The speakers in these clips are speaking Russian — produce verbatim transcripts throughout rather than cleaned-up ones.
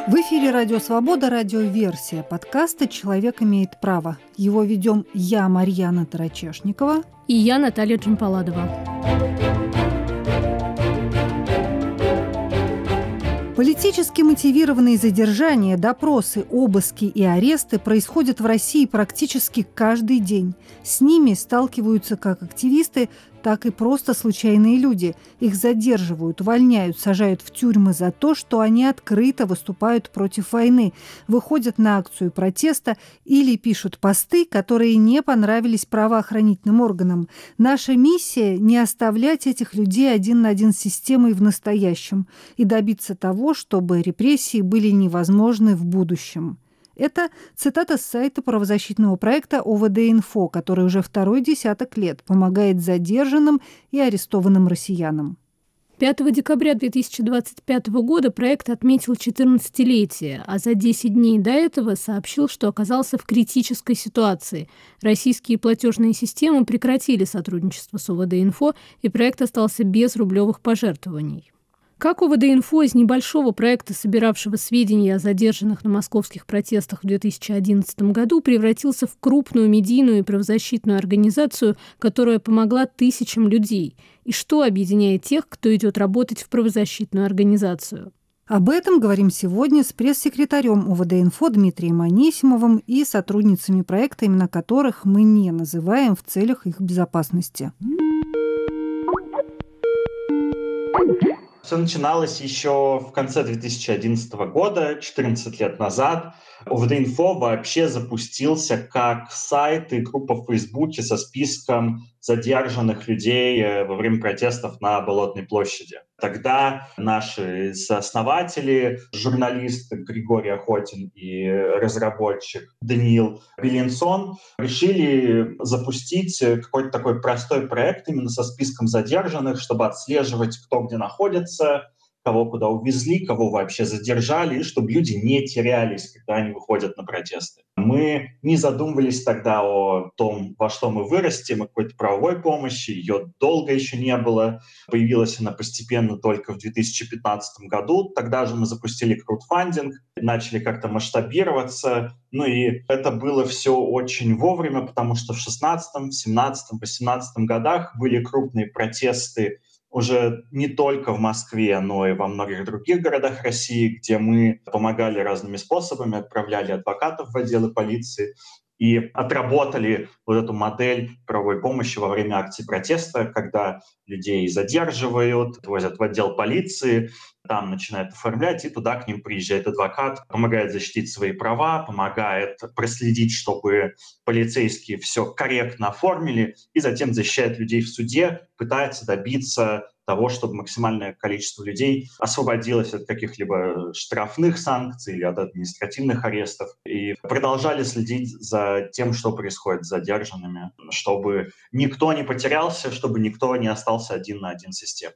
В эфире «Радио Свобода», радиоверсия подкаста «Человек имеет право». Его ведем я, Марьяна Тарачешникова. И я, Наталья Джампаладова. Политически мотивированные задержания, допросы, обыски и аресты происходят в России практически каждый день. С ними сталкиваются как активисты, так и просто случайные люди. Их задерживают, увольняют, сажают в тюрьмы за то, что они открыто выступают против войны, выходят на акцию протеста или пишут посты, которые не понравились правоохранительным органам. Наша миссия – не оставлять этих людей один на один с системой в настоящем и добиться того, чтобы репрессии были невозможны в будущем. Это цитата с сайта правозащитного проекта О В Д-Инфо, который уже второй десяток лет помогает задержанным и арестованным россиянам. пятого декабря две тысячи двадцать пятого года проект отметил четырнадцатилетие, а за десять дней до этого сообщил, что оказался в критической ситуации. Российские платежные системы прекратили сотрудничество с О В Д-Инфо, и проект остался без рублевых пожертвований. Как О В Д-Инфо из небольшого проекта, собиравшего сведения о задержанных на московских протестах в две тысячи одиннадцатом году, превратился в крупную медийную и правозащитную организацию, которая помогла тысячам людей? И что объединяет тех, кто идет работать в правозащитную организацию? Об этом говорим сегодня с пресс-секретарем О В Д-Инфо Дмитрием Анисимовым и сотрудницами проекта, имена которых мы не называем в целях их безопасности. Все начиналось еще в конце две тысячи одиннадцатого года, четырнадцать лет назад. О В Д-Инфо вообще запустился как сайт и группа в Фейсбуке со списком задержанных людей во время протестов на Болотной площади. Тогда наши сооснователи, журналист Григорий Охотин и разработчик Даниил Белинсон, решили запустить какой-то такой простой проект именно со списком задержанных, чтобы отслеживать, кто где находится, кого куда увезли, кого вообще задержали, и чтобы люди не терялись, когда они выходят на протесты. Мы не задумывались тогда о том, во что мы вырастем, о какой-то правовой помощи. Ее долго еще не было. Появилась она постепенно только в две тысячи пятнадцатом году. Тогда же мы запустили краудфандинг, начали как-то масштабироваться. Ну и это было все очень вовремя, потому что в шестнадцатом, семнадцатом, восемнадцатом годах были крупные протесты уже не только в Москве, но и во многих других городах России, где мы помогали разными способами, отправляли адвокатов в отделы полиции и отработали вот эту модель правовой помощи во время акций протеста, когда людей задерживают, отвозят в отдел полиции, там начинают оформлять, и туда к ним приезжает адвокат, помогает защитить свои права, помогает проследить, чтобы полицейские все корректно оформили, и затем защищает людей в суде, пытается добиться того, чтобы максимальное количество людей освободилось от каких-либо штрафных санкций или от административных арестов, и продолжали следить за тем, что происходит с задержанными, чтобы никто не потерялся, чтобы никто не остался один на один с системой.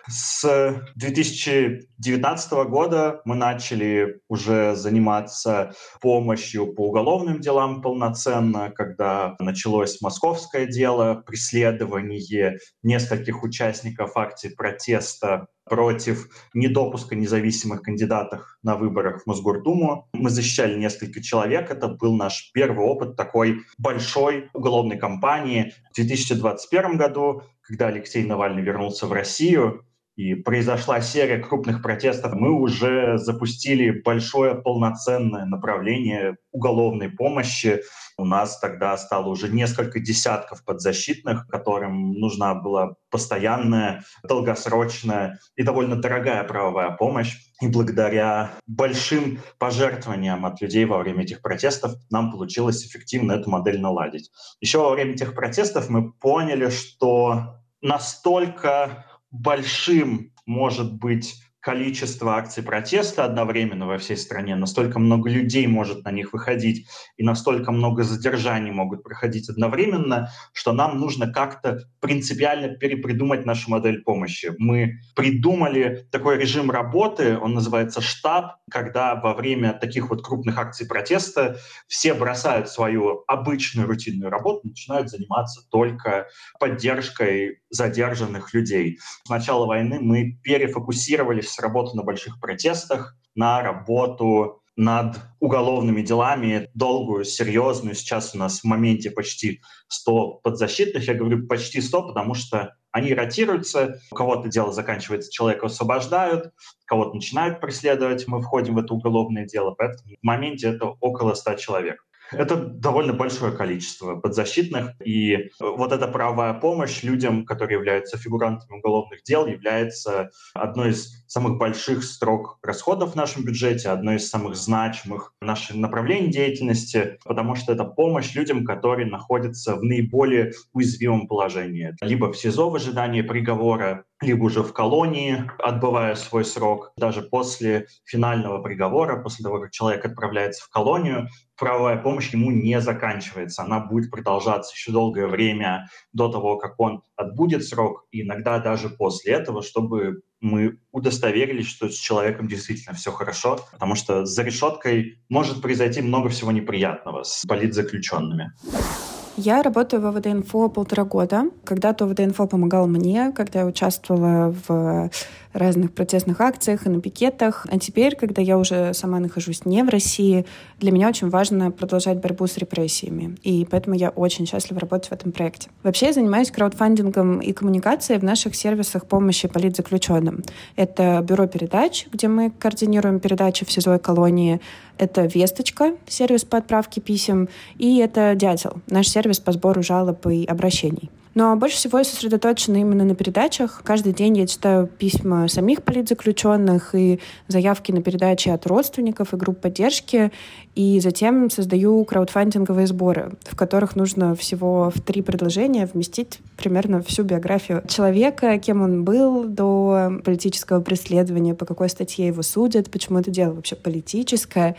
С две тысячи девятнадцатого года мы начали уже заниматься помощью по уголовным делам полноценно, когда началось московское дело, преследование нескольких участников акций протеста против недопуска независимых кандидатов на выборах в Мосгордуму. Мы защищали несколько человек. Это был наш первый опыт такой большой уголовной кампании. В две тысячи двадцать первом году, когда Алексей Навальный вернулся в Россию, и произошла серия крупных протестов, мы уже запустили большое полноценное направление уголовной помощи. У нас тогда стало уже несколько десятков подзащитных, которым нужна была постоянная, долгосрочная и довольно дорогая правовая помощь. И благодаря большим пожертвованиям от людей во время этих протестов нам получилось эффективно эту модель наладить. Еще во время этих протестов мы поняли, что настолько большим может быть количество акций протеста одновременно во всей стране, настолько много людей может на них выходить и настолько много задержаний могут проходить одновременно, что нам нужно как-то принципиально перепридумать нашу модель помощи. Мы придумали такой режим работы, он называется штаб, когда во время таких вот крупных акций протеста все бросают свою обычную рутинную работу, начинают заниматься только поддержкой задержанных людей. С начала войны мы перефокусировались с работы на больших протестах на работу над уголовными делами, долгую, серьезную. Сейчас у нас в моменте почти сто подзащитных. Я говорю почти сто, потому что они ротируются. У кого-то дело заканчивается, человека освобождают, кого-то начинают преследовать, мы входим в это уголовное дело. Поэтому в моменте это около ста человек. Это довольно большое количество подзащитных, и вот эта правовая помощь людям, которые являются фигурантами уголовных дел, является одной из самых больших строк расходов в нашем бюджете, одной из самых значимых наших направлений деятельности, потому что это помощь людям, которые находятся в наиболее уязвимом положении. Либо в СИЗО в ожидании приговора, либо уже в колонии, отбывая свой срок. Даже после финального приговора, после того, как человек отправляется в колонию, правовая помощь ему не заканчивается. Она будет продолжаться еще долгое время до того, как он отбудет срок, и иногда даже после этого, чтобы мы удостоверились, что с человеком действительно все хорошо, потому что за решеткой может произойти много всего неприятного с политзаключенными. Я работаю в ОВД-инфо полтора года. Когда-то ОВД-инфо помогал мне, когда я участвовала в разных протестных акциях и на пикетах. А теперь, когда я уже сама нахожусь не в России, для меня очень важно продолжать борьбу с репрессиями. И поэтому я очень счастлива работать в этом проекте. Вообще я занимаюсь краудфандингом и коммуникацией в наших сервисах помощи политзаключенным. Это бюро передач, где мы координируем передачи в СИЗО и колонии. Это «Весточка», сервис по отправке писем. И это «Дятел», наш сервис по сбору жалоб и обращений. Но больше всего я сосредоточена именно на передачах. Каждый день я читаю письма самих политзаключенных и заявки на передачи от родственников и групп поддержки. И затем создаю краудфандинговые сборы, в которых нужно всего в три предложения вместить примерно всю биографию человека, кем он был до политического преследования, по какой статье его судят, почему это дело вообще политическое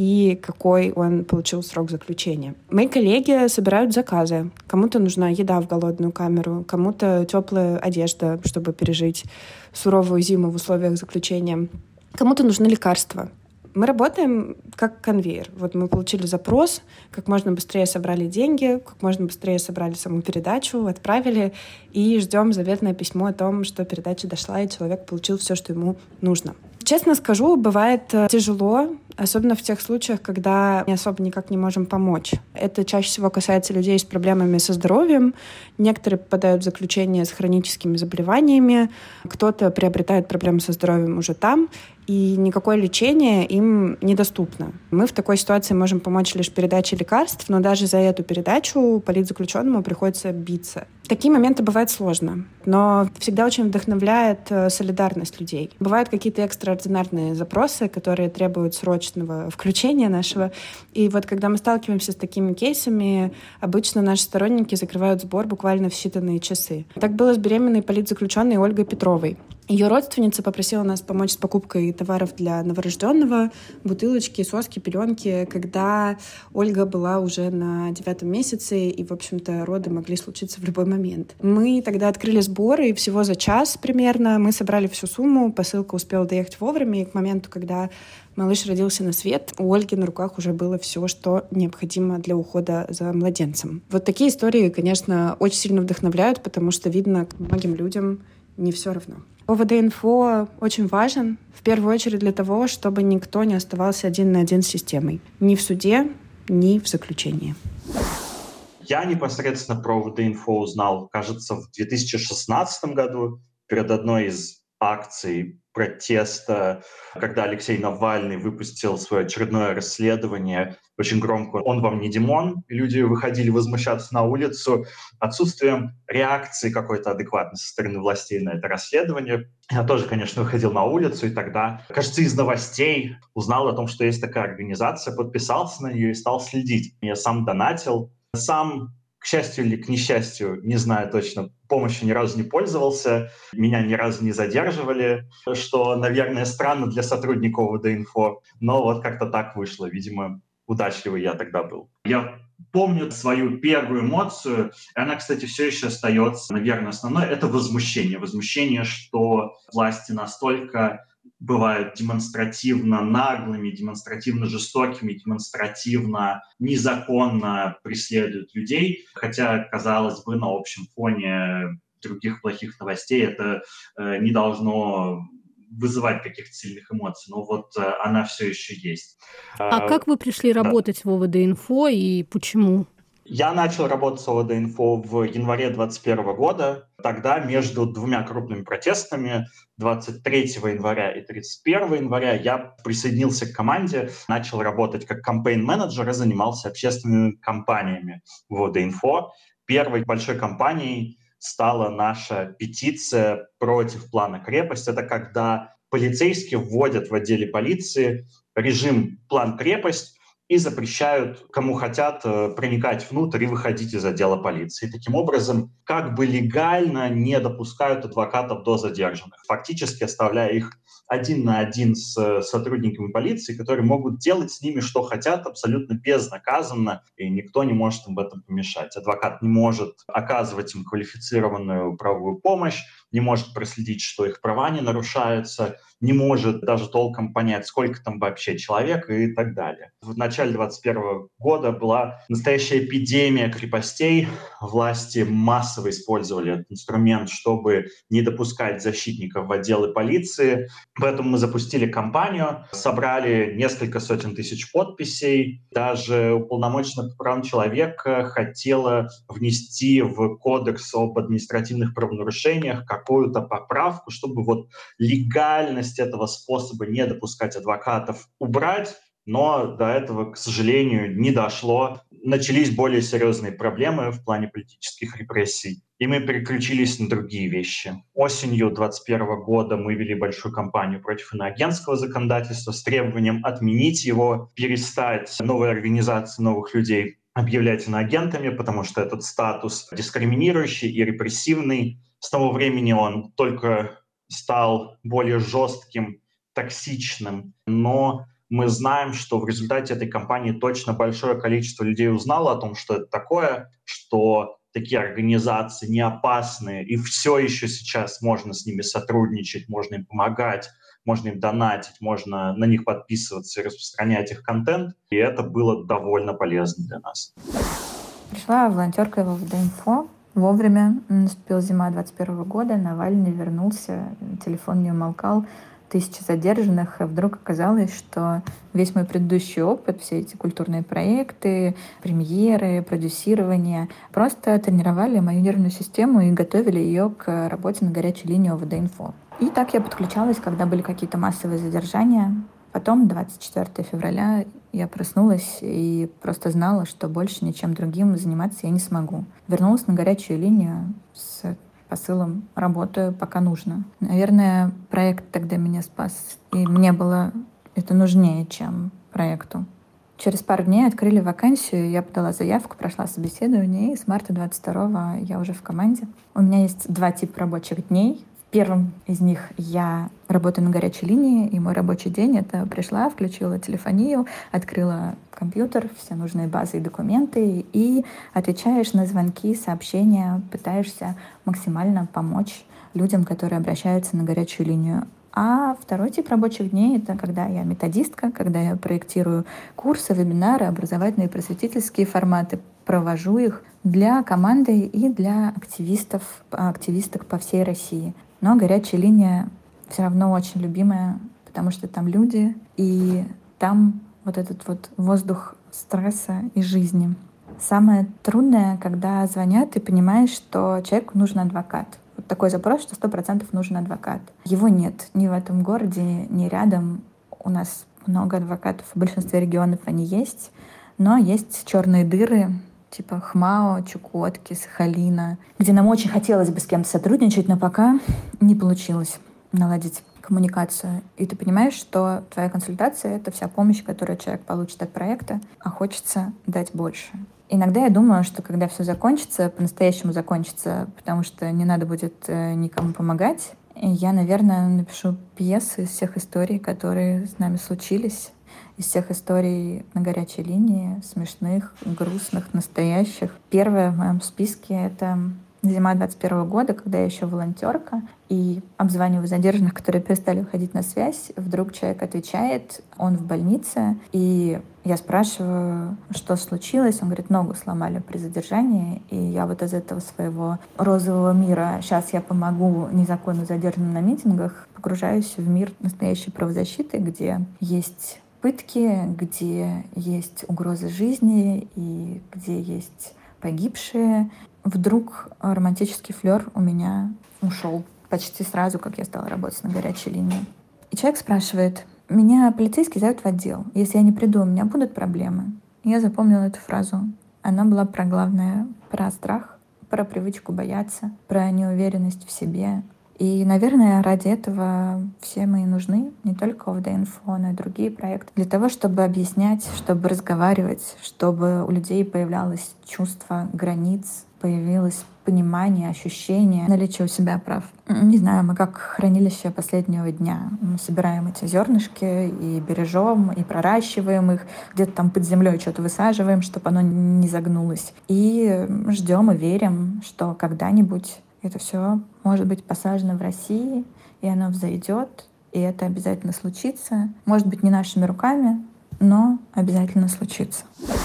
и какой он получил срок заключения. Мои коллеги собирают заказы. Кому-то нужна еда в голодную камеру, кому-то теплая одежда, чтобы пережить суровую зиму в условиях заключения. Кому-то нужны лекарства. Мы работаем как конвейер. Вот мы получили запрос, как можно быстрее собрали деньги, как можно быстрее собрали саму передачу, отправили и ждем заветное письмо о том, что передача дошла и человек получил все, что ему нужно. Честно скажу, бывает тяжело, особенно в тех случаях, когда мы особо никак не можем помочь. Это чаще всего касается людей с проблемами со здоровьем. Некоторые попадают в заключение с хроническими заболеваниями, кто-то приобретает проблемы со здоровьем уже там, и никакое лечение им недоступно. Мы в такой ситуации можем помочь лишь передачей лекарств, но даже за эту передачу политзаключенному приходится биться. В такие моменты бывает сложно, но всегда очень вдохновляет солидарность людей. Бывают какие-то экстраординарные запросы, которые требуют срочного включения нашего. И вот когда мы сталкиваемся с такими кейсами, обычно наши сторонники закрывают сбор буквально в считанные часы. Так было с беременной политзаключенной Ольгой Петровой. Ее родственница попросила нас помочь с покупкой товаров для новорожденного, бутылочки, соски, пеленки, когда Ольга была уже на девятом месяце, и, в общем-то, роды могли случиться в любой момент. Мы тогда открыли сборы, и всего за час примерно мы собрали всю сумму, посылка успела доехать вовремя, и к моменту, когда малыш родился на свет, у Ольги на руках уже было все, что необходимо для ухода за младенцем. Вот такие истории, конечно, очень сильно вдохновляют, потому что видно, как многим людям не все равно. ОВД-инфо очень важен, в первую очередь для того, чтобы никто не оставался один на один с системой. Ни в суде, ни в заключении. Я непосредственно про ОВД-инфо узнал, кажется, в две тысячи шестнадцатом году, перед одной из акций протеста, когда Алексей Навальный выпустил свое очередное расследование, очень громко «Он вам не Димон», и люди выходили возмущаться на улицу отсутствием реакции какой-то адекватной со стороны властей на это расследование. Я тоже, конечно, выходил на улицу, и тогда, кажется, из новостей узнал о том, что есть такая организация, подписался на нее и стал следить. Я сам донатил, сам, к счастью или к несчастью, не знаю точно, помощью ни разу не пользовался, меня ни разу не задерживали, что, наверное, странно для сотрудников ОВД-инфо, но вот как-то так вышло, видимо, удачливый я тогда был. Я помню свою первую эмоцию, и она, кстати, все еще остается, наверное, основной, это возмущение. Возмущение, что власти настолько бывают демонстративно наглыми, демонстративно жестокими, демонстративно незаконно преследуют людей, хотя, казалось бы, на общем фоне других плохих новостей это э, не должно вызывать каких-то сильных эмоций, но вот э, она все еще есть. А Э, как вы пришли да. работать в ОВД-инфо и почему? Я начал работать с ОВД-инфо в январе двадцать первого года. Тогда между двумя крупными протестами, двадцать третьего января и тридцать первого января, я присоединился к команде, начал работать как кампейн-менеджер и занимался общественными кампаниями в ОВД-инфо. Первой большой кампанией стала наша петиция против плана «Крепость». Это когда полицейские вводят в отделе полиции режим «План Крепость», и запрещают, кому хотят, проникать внутрь и выходить из отдела полиции. Таким образом, как бы легально не допускают адвокатов до задержанных, фактически оставляя их один на один с сотрудниками полиции, которые могут делать с ними, что хотят, абсолютно безнаказанно, и никто не может им в этом помешать. Адвокат не может оказывать им квалифицированную правовую помощь, не может проследить, что их права не нарушаются, не может даже толком понять, сколько там вообще человек и так далее. В начале двадцать первого года была настоящая эпидемия крепостей. Власти массово использовали этот инструмент, чтобы не допускать защитников в отделы полиции. Поэтому мы запустили кампанию, собрали несколько сотен тысяч подписей. Даже уполномоченная по правам человека хотела внести в кодекс об административных правонарушениях какую-то поправку, чтобы вот легальность этого способа не допускать адвокатов убрать, но до этого, к сожалению, не дошло. Начались более серьезные проблемы в плане политических репрессий, и мы переключились на другие вещи. Осенью двадцать первого года мы вели большую кампанию против иноагентского законодательства с требованием отменить его, перестать новые организации новых людей объявлять иноагентами, потому что этот статус дискриминирующий и репрессивный. С того времени он только стал более жестким, токсичным, но мы знаем, что в результате этой кампании точно большое количество людей узнало о том, что это такое, что такие организации не опасны, и все еще сейчас можно с ними сотрудничать, можно им помогать, можно им донатить, можно на них подписываться и распространять их контент, и это было довольно полезно для нас. Пришла волонтеркой в ОВД-инфо. Вовремя наступила зима двадцать первого года, Навальный вернулся, телефон не умолкал, тысячи задержанных, и вдруг оказалось, что весь мой предыдущий опыт, все эти культурные проекты, премьеры, продюсирование, просто тренировали мою нервную систему и готовили ее к работе на горячей линии ОВД-инфо. И так я подключалась, когда были какие-то массовые задержания. Потом, двадцать четвёртого февраля, я проснулась и просто знала, что больше ничем другим заниматься я не смогу. Вернулась на горячую линию с посылом «работаю, пока нужно». Наверное, проект тогда меня спас, и мне было это нужнее, чем проекту. Через пару дней открыли вакансию, я подала заявку, прошла собеседование, и с марта двадцать второго я уже в команде. У меня есть два типа рабочих дней. В первом из них я работаю на горячей линии, и мой рабочий день — это пришла, включила телефонию, открыла компьютер, все нужные базы и документы, и отвечаешь на звонки, сообщения, пытаешься максимально помочь людям, которые обращаются на горячую линию. А второй тип рабочих дней — это когда я методистка, когда я проектирую курсы, вебинары, образовательные и просветительские форматы, провожу их для команды и для активистов, активисток по всей России. Но горячая линия все равно очень любимая, потому что там люди, и там вот этот вот воздух стресса и жизни. Самое трудное, когда звонят и понимаешь, что человеку нужен адвокат. Вот такой запрос, что сто процентов нужен адвокат. Его нет ни в этом городе, ни рядом. У нас много адвокатов, в большинстве регионов они есть, но есть черные дыры, типа Хмао, Чукотки, Сахалина, где нам очень хотелось бы с кем-то сотрудничать, но пока не получилось наладить коммуникацию. И ты понимаешь, что твоя консультация — это вся помощь, которую человек получит от проекта, а хочется дать больше. Иногда я думаю, что когда все закончится, по-настоящему закончится, потому что не надо будет никому помогать, я, наверное, напишу пьесы из всех историй, которые с нами случились, из всех историй на горячей линии, смешных, грустных, настоящих. Первое в моем списке — это зима двадцать первого года, когда я еще волонтерка, и обзваниваю задержанных, которые перестали выходить на связь. Вдруг человек отвечает, он в больнице, и я спрашиваю, что случилось. Он говорит, ногу сломали при задержании. И я вот из этого своего розового мира «сейчас я помогу незаконно задержанным на митингах» погружаюсь в мир настоящей правозащиты, где есть пытки, где есть угрозы жизни и где есть погибшие. Вдруг романтический флёр у меня ушел почти сразу, как я стала работать на горячей линии. И человек спрашивает, меня полицейский зовут в отдел. Если я не приду, у меня будут проблемы? И я запомнила эту фразу. Она была про главное, про страх, про привычку бояться, про неуверенность в себе. И, наверное, ради этого все мы и нужны, не только ОВД-инфо, но и другие проекты, для того, чтобы объяснять, чтобы разговаривать, чтобы у людей появлялось чувство границ, появилось понимание, ощущение наличия у себя прав. Не знаю, мы как хранилище последнего дня. Мы собираем эти зернышки и бережем, и проращиваем их, где-то там под землей что-то высаживаем, чтобы оно не загнулось. И ждем и верим, что когда-нибудь это все может быть посажено в России, и оно взойдет, и это обязательно случится. Может быть, не нашими руками, но обязательно случится.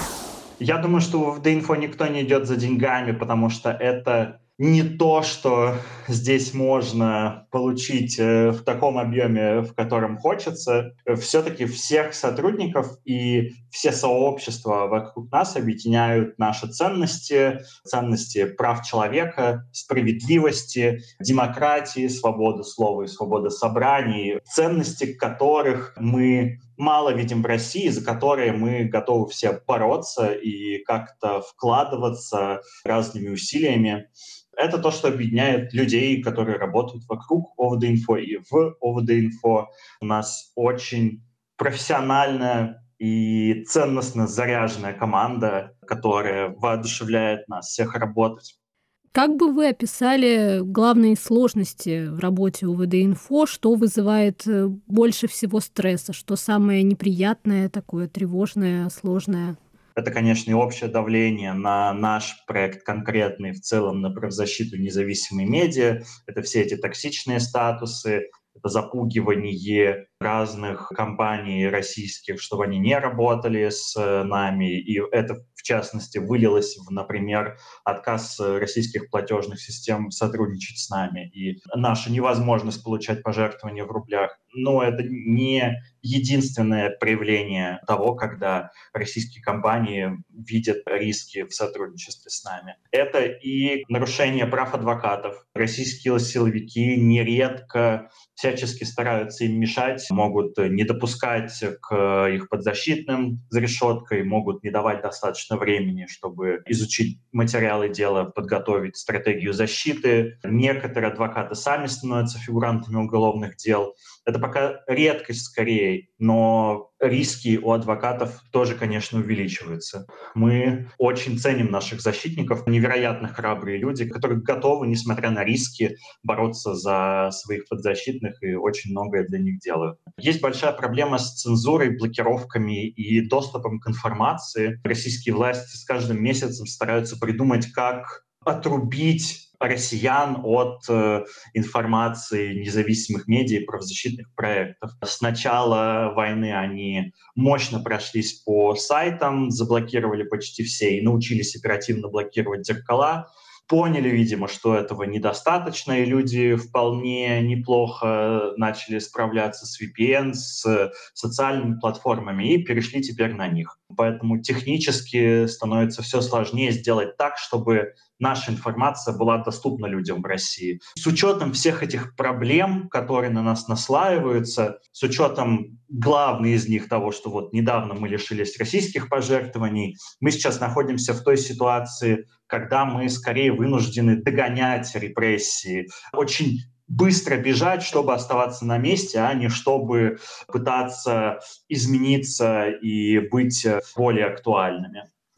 Я думаю, что в ОВД-инфо никто не идет за деньгами, потому что это не то, что здесь можно получить в таком объеме, в котором хочется. Все-таки всех сотрудников и все сообщества вокруг нас объединяют наши ценности, ценности прав человека, справедливости, демократии, свободы слова и свободы собраний, ценности которых мы мало видим в России, за которые мы готовы все бороться и как-то вкладываться разными усилиями. Это то, что объединяет людей, которые работают вокруг ОВД-инфо и в ОВД-инфо. У нас очень профессиональная и ценностно заряженная команда, которая воодушевляет нас всех работать. Как бы вы описали главные сложности в работе ОВД-инфо? Что вызывает больше всего стресса? Что самое неприятное, такое тревожное, сложное? Это, конечно, и общее давление на наш проект конкретный, в целом на правозащиту независимой медиа. Это все эти токсичные статусы, это запугивание разных компаний российских, чтобы они не работали с нами. И это, в частности, вылилось в, например, отказ российских платежных систем сотрудничать с нами и наша невозможность получать пожертвования в рублях. Но это не единственное проявление того, когда российские компании видят риски в сотрудничестве с нами. Это и нарушение прав адвокатов. Российские силовики нередко всячески стараются им мешать, могут не допускать к их подзащитным за решеткой, могут не давать достаточно времени, чтобы изучить материалы дела, подготовить стратегию защиты. Некоторые адвокаты сами становятся фигурантами уголовных дел. Это пока редкость скорее, но риски у адвокатов тоже, конечно, увеличиваются. Мы очень ценим наших защитников, невероятно храбрые люди, которые готовы, несмотря на риски, бороться за своих подзащитных и очень многое для них делают. Есть большая проблема с цензурой, блокировками и доступом к информации. Российские власти с каждым месяцем стараются придумать, как отрубить россиян от э, информации независимых медиа и правозащитных проектов. С начала войны они мощно прошлись по сайтам, заблокировали почти все и научились оперативно блокировать зеркала. Поняли, видимо, что этого недостаточно, и люди вполне неплохо начали справляться с ви пи эн, с социальными платформами и перешли теперь на них. Поэтому технически становится все сложнее сделать так, чтобы наша информация была доступна людям в России. С учетом всех этих проблем, которые на нас наслаиваются, с учетом главной из них того, что вот недавно мы лишились российских пожертвований, мы сейчас находимся в той ситуации, когда мы скорее вынуждены догонять репрессии, очень быстро бежать, чтобы оставаться на месте, а не чтобы пытаться измениться и быть более актуальными.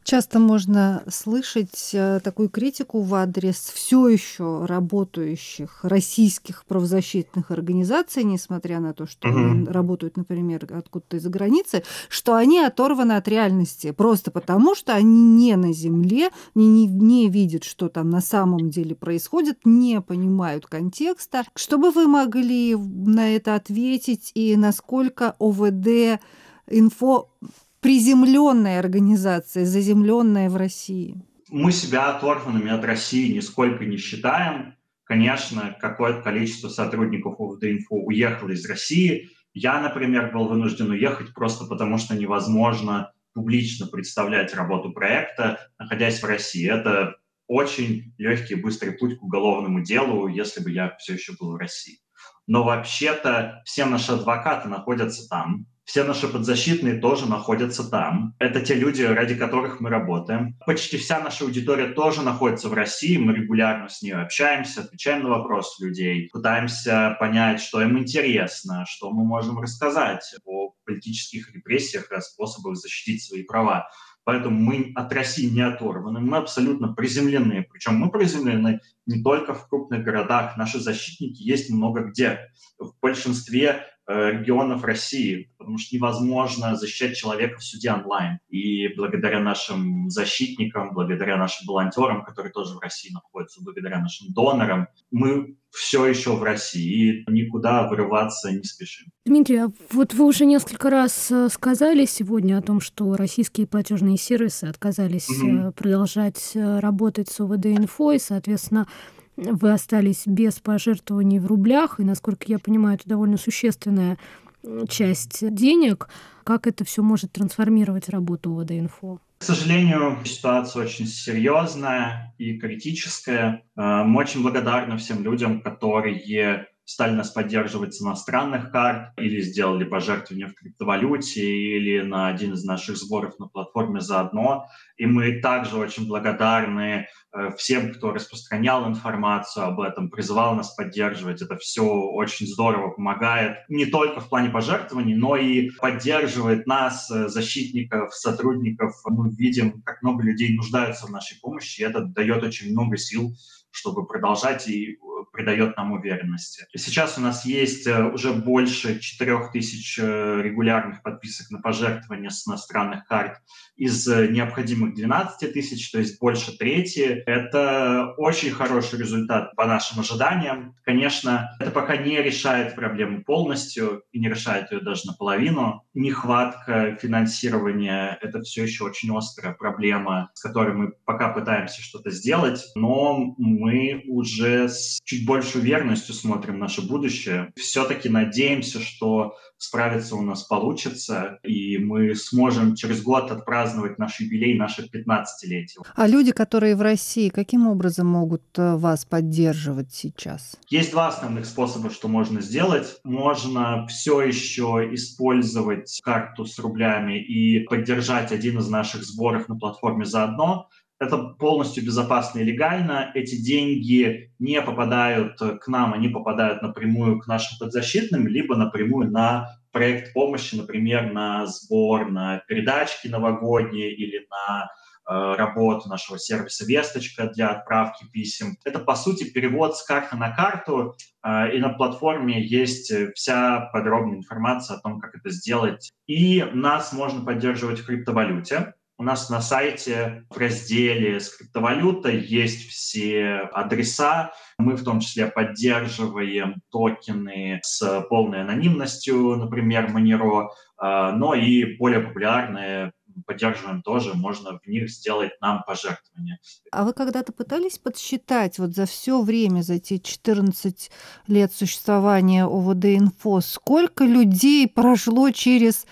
Часто можно слышать э, такую критику в адрес все еще работающих российских правозащитных организаций, несмотря на то, что они Мгм. работают, например, откуда-то из-за границы, что они оторваны от реальности, просто потому что они не на земле, они не, не видят, что там на самом деле происходит, не понимают контекста. Что бы вы могли на это ответить и насколько ОВД инфо приземленная организация, заземленная в России? Мы себя оторванными от России нисколько не считаем. Конечно, какое-то количество сотрудников ОВД-Инфо уехало из России. Я, например, был вынужден уехать просто потому, что невозможно публично представлять работу проекта, находясь в России. Это очень легкий и быстрый путь к уголовному делу, если бы я все еще был в России. Но вообще-то все наши адвокаты находятся там. Все наши подзащитные тоже находятся там. Это те люди, ради которых мы работаем. Почти вся наша аудитория тоже находится в России. Мы регулярно с ней общаемся, отвечаем на вопросы людей, пытаемся понять, что им интересно, что мы можем рассказать о политических репрессиях и о способах защитить свои права. Поэтому мы от России не оторваны, мы абсолютно приземлены. Причем мы приземлены не только в крупных городах. Наши защитники есть много где. В большинстве э, регионов России, потому что невозможно защищать человека в суде онлайн. И благодаря нашим защитникам, благодаря нашим волонтерам, которые тоже в России находятся, благодаря нашим донорам, мы все еще в России и никуда вырываться не спешим. Дмитрий, а вот вы уже несколько раз э, сказали сегодня о том, что российские платежные сервисы отказались Мгм. э, продолжать э, работать с ОВД-инфо, и, соответственно, вы остались без пожертвований в рублях, и, насколько я понимаю, это довольно существенная м, часть денег. Как это все может трансформировать работу ОВД-инфо? К сожалению, ситуация очень серьезная и критическая. Э, Мы очень благодарны всем людям, которые стали нас поддерживать с иностранных карт или сделали пожертвования в криптовалюте или на один из наших сборов на платформе «Заодно». И мы также очень благодарны э, всем, кто распространял информацию об этом, призывал нас поддерживать. Это все очень здорово помогает не только в плане пожертвований, но и поддерживает нас, э, защитников, сотрудников. Мы видим, как много людей нуждаются в нашей помощи, и это дает очень много сил, чтобы продолжать, и э, придает нам уверенности. И сейчас у нас есть э, уже больше четырех тысяч э, регулярных подписок на пожертвования с иностранных карт из э, необходимых двенадцати тысяч, то есть больше трети. Это очень хороший результат по нашим ожиданиям. Конечно, это пока не решает проблему полностью и не решает ее даже наполовину. Нехватка финансирования — это все еще очень острая проблема, с которой мы пока пытаемся что-то сделать, но мы уже с чуть большей уверенностью смотрим в наше будущее. Все-таки надеемся, что справиться у нас получится, и мы сможем через год отпраздновать наш юбилей, наше пятнадцатилетие. А люди, которые в России, каким образом могут э, вас поддерживать сейчас? Есть два основных способа, что можно сделать. Можно все еще использовать карту с рублями и поддержать один из наших сборов на платформе «Заодно». Это полностью безопасно и легально. Эти деньги не попадают к нам, они попадают напрямую к нашим подзащитным, либо напрямую на проект помощи, например, на сбор на передачки новогодние или на э, работу нашего сервиса «Весточка» для отправки писем. Это, по сути, перевод с карты на карту, э, и на платформе есть вся подробная информация о том, как это сделать. И нас можно поддерживать в криптовалюте. У нас на сайте в разделе с криптовалютой есть все адреса. Мы в том числе поддерживаем токены с полной анонимностью, например, Monero, но и более популярные поддерживаем тоже, можно в них сделать нам пожертвования. А вы когда-то пытались подсчитать вот за все время, за эти четырнадцать лет существования ОВД-Инфо, сколько людей прошло через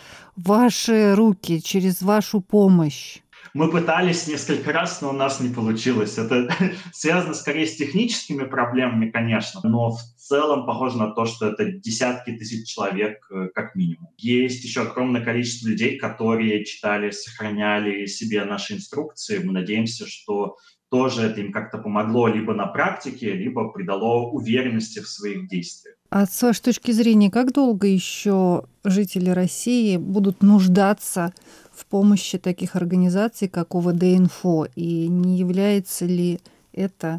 ваши руки, через вашу помощь? Мы пытались несколько раз, но у нас не получилось. Это связано скорее с техническими проблемами, конечно, но в целом похоже на то, что это десятки тысяч человек как минимум. Есть еще огромное количество людей, которые читали, сохраняли себе наши инструкции. Мы надеемся, что тоже это им как-то помогло либо на практике, либо придало уверенности в своих действиях. А с вашей точки зрения, как долго еще жители России будут нуждаться в помощи таких организаций, как ОВД-Инфо? И не является ли это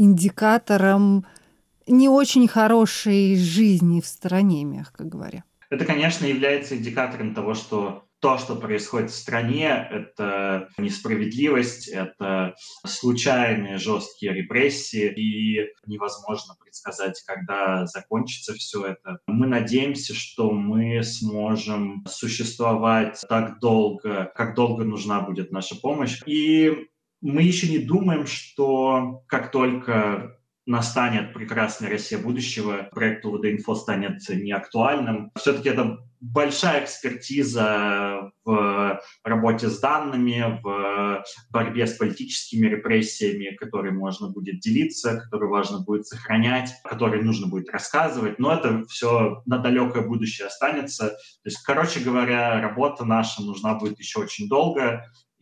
индикатором не очень хорошей жизни в стране, мягко говоря? Это, конечно, является индикатором того, что то, что происходит в стране, это несправедливость, это случайные жесткие репрессии, и невозможно предсказать, когда закончится все это. Мы надеемся, что мы сможем существовать так долго, как долго нужна будет наша помощь. И мы еще не думаем, что как только настанет прекрасная Россия будущего, проект ОВД-Инфо станет неактуальным. Все-таки это большая экспертиза в работе с данными, в борьбе с политическими репрессиями, которые можно будет делиться, которые важно будет сохранять, которые нужно будет рассказывать. Но это все на далекое будущее останется. То есть, короче говоря, работа наша нужна будет еще очень долго.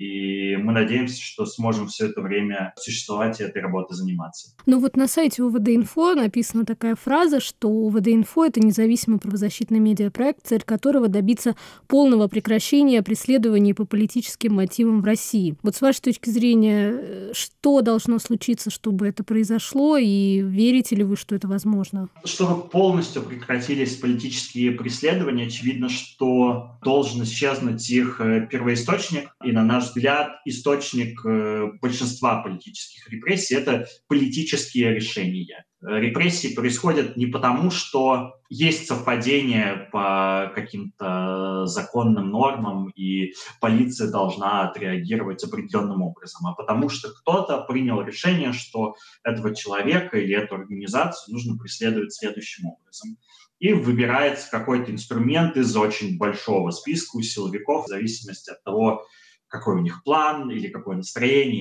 И мы надеемся, что сможем все это время существовать и этой работой заниматься. Ну вот на сайте ОВД-Инфо написана такая фраза, что ОВД-Инфо — это независимый правозащитный медиапроект, цель которого добиться полного прекращения преследований по политическим мотивам в России. Вот с вашей точки зрения, что должно случиться, чтобы это произошло, и верите ли вы, что это возможно? Чтобы полностью прекратились политические преследования, очевидно, что должен исчезнуть их первоисточник, и на наш взгляд, источник большинства политических репрессий — это политические решения. Репрессии происходят не потому, что есть совпадение по каким-то законным нормам, и полиция должна отреагировать определенным образом, а потому что кто-то принял решение, что этого человека или эту организацию нужно преследовать следующим образом. И выбирается какой-то инструмент из очень большого списка у силовиков в зависимости от того, какой у них план или какое настроение.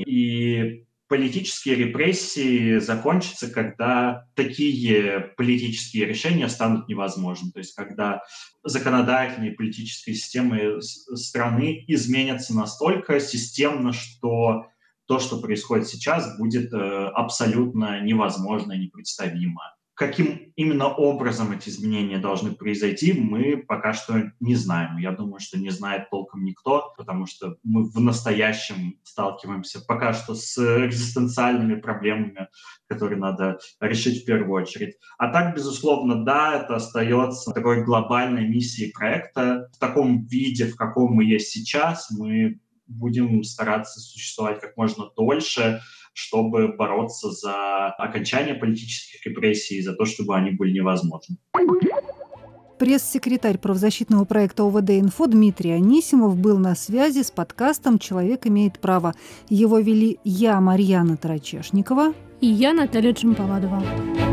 И политические репрессии закончатся, когда такие политические решения станут невозможны. То есть когда законодательные и политические системы страны изменятся настолько системно, что то, что происходит сейчас, будет абсолютно невозможно и непредставимо. Каким именно образом эти изменения должны произойти, мы пока что не знаем. Я думаю, что не знает толком никто, потому что мы в настоящем сталкиваемся пока что с экзистенциальными проблемами, которые надо решить в первую очередь. А так, безусловно, да, это остается такой глобальной миссией проекта. В таком виде, в каком мы есть сейчас, мы будем стараться существовать как можно дольше, чтобы бороться за окончание политических репрессий и за то, чтобы они были невозможны. Пресс-секретарь правозащитного проекта ОВД-Инфо Дмитрий Анисимов был на связи с подкастом «Человек имеет право». Его вели я, Марьяна Тарачешникова, и я, Наталья Джампаладова.